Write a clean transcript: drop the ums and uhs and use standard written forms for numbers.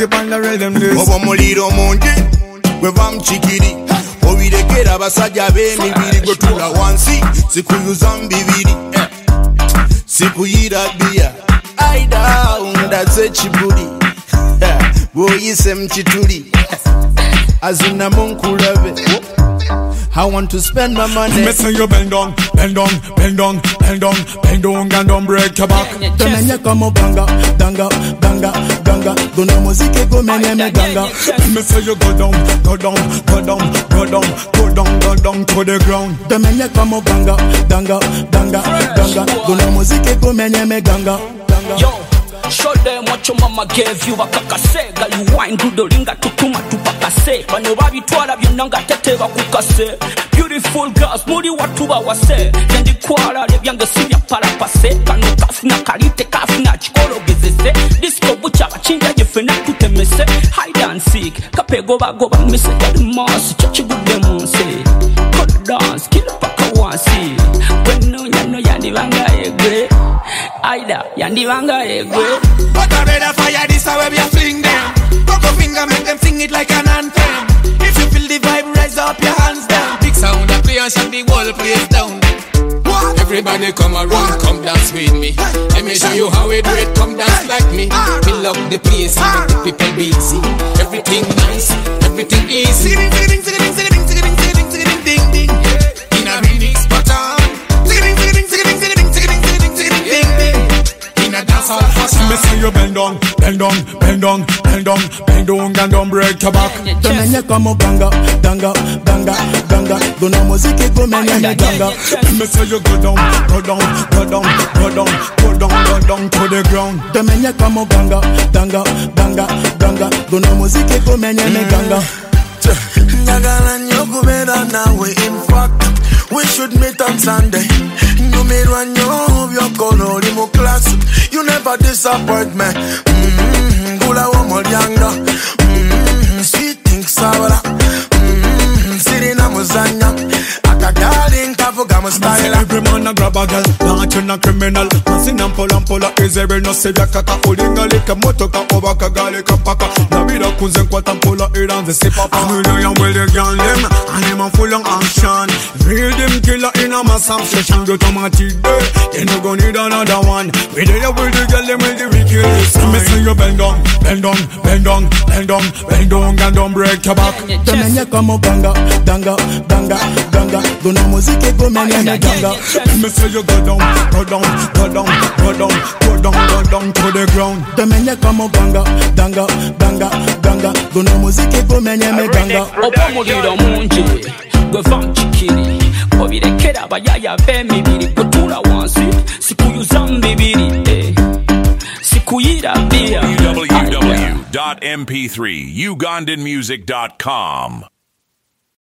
it on the rhythm this. Obo muliro mungi gwe bamchikiri obirekera abasajja b'emibiri gwe tula wansi sikuyuza mbibiri sikuyira bia aida undaze kibuli boyise mchituli azina munkulabe. I want to spend my money. Me say you bend down, bend down, bend down, bend down, bend down and don't break your back. Temenya kamo ganga, ganga, ganga, ganga. Dono muziki go menye me ganga. Me say you go down, go down, go down, go down, go down, go down to the ground. Temenya kamo ganga, ganga, ganga, ganga. Dono muziki go menye me ganga, ganga. Yo. Show them what your mama gave you. Bakakase gal you wine gudolinga tutuma tupakase bano babitwala byonanga teteba kukase. Beautiful girls muri watu bawase ndi kwala lebyange sibya para pase kano kafina kalite kafina chikolo gezese disco bucha bachinja jefena tutemese hide and seek kapego bagoba mise gal mas chachigude munse cold dance kill paka wansi wenu nyano yani banga egwe aida yandi banga egwe. But I better fire this away we fling them. Coco finger make them sing it like an anthem. If you feel the vibe, raise up your hands down. Big sound that play and shut the whole place down. What? Everybody come around, come dance with me. Let me show you how we do it, come dance like me. Fill up the place, make the people busy. Everything nice, everything easy. Sing ding, sing ding, sing ding, sing ding, sing ding, sing ding, ding ding. In a remix pattern. Sing ding, sing ding, sing ding, sing ding, sing ding, sing ding, sing ding, ding. Me say you bend down, bend down, bend down, bend down, bend down and don't break your back. Temenya kamo ganga, ganga, ganga, ganga. Dono muziki go menye me ganga. Me say you go down, go down, go down, go down, go down, go down to the ground. Temenya kamo ganga, ganga, ganga, ganga. Dono muziki go menye me ganga. Nyagala nyokubera nawe in fact we should meet on Sunday. Numirwa nyo byokolo oli mu class. You never disappoint me. Gula wo mulyanga. Sweet things sabala. Sirina muzanya. Akagali nkavuga mu style. Every man a grab a girl, not you no criminal. Masin and pola is every no sevya kaka. Ulinga lika motoka oba kagali kapaka. Nabida kunzen kwa tampola iran the sipapa. Anulo yang well the girl them, and him a full on action. Real them killer in a mass obsession. Go to my teeth there, then you gon' need another one. We there with the girl them with the wicked. Me say you bend down, bend down, bend down, bend down, bend down and don't break your back. Temenya kamo ganga, ganga, ganga, ganga. Dono muziki go menye me ganga. Me say you go down, go down, go down, go down, go down, go down to the ground. Temenya kamo ganga, ganga, ganga, ganga. Dono muziki go menye me ganga. Obo muliro mungi gwe vamchikiri obirekera abayaya b'emibiri kutula wansi sikuyuza mbibiri sikuyira bia. www.mp3ugandanmusic.com